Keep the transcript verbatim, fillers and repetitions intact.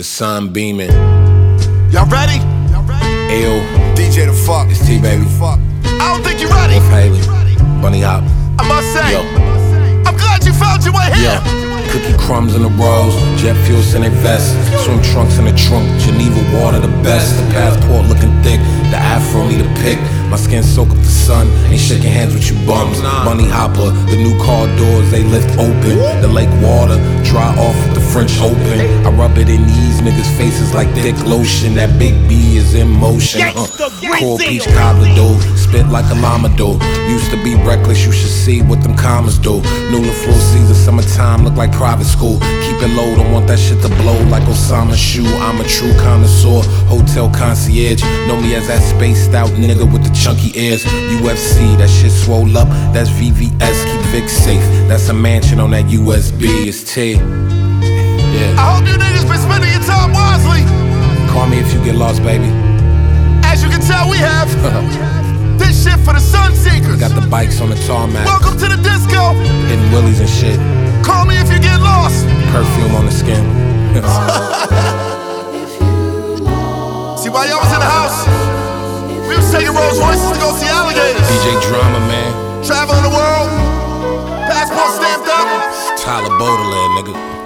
The sun beaming. Y'all ready? Y'all ready? Ayo. D J the fuck. It's T, baby. I don't think you ready. Wolf Haley. Bunny Hop. I must say, Yo. I'm glad you found your way here. Yo. Cookie crumbs in the rolls, jet fuels in their vests, swim trunks in the trunk, Geneva water the best. The passport looking thick, the afro need a pick. My skin soak up the sun, ain't shaking hands with you bums. Bunny Hopper, the new car doors they lift open. The lake water dry off with the French Open. I rub it in these niggas' faces like thick lotion. That big B is in motion. Uh, Cool peach cobbler dough, spit like a llama dough. Used to be reckless, you should see what them commas do. New full season, summertime look like private school. Keep it low, don't want that shit to blow like Osama's shoe. I'm a true connoisseur, hotel concierge. Know me as that spaced out nigga with the chunky ears. U F C, that shit swole up, that's V V S, keep Vic safe. That's a mansion on that U S B, it's T. Yeah. I hope you niggas been spending your time wisely. Call me if you get lost, baby. As you can tell, we have this shit for the sun seekers. Got the bikes on the tarmac, Welcome to the disco. hitting willies and shit. Call me if you get lost. Perfume on the skin. See, while y'all was in the house, we was taking Rolls Royces to go see alligators. D J Drama, man. Traveling the world, passport stamped up. Tyler Baudelaire, nigga.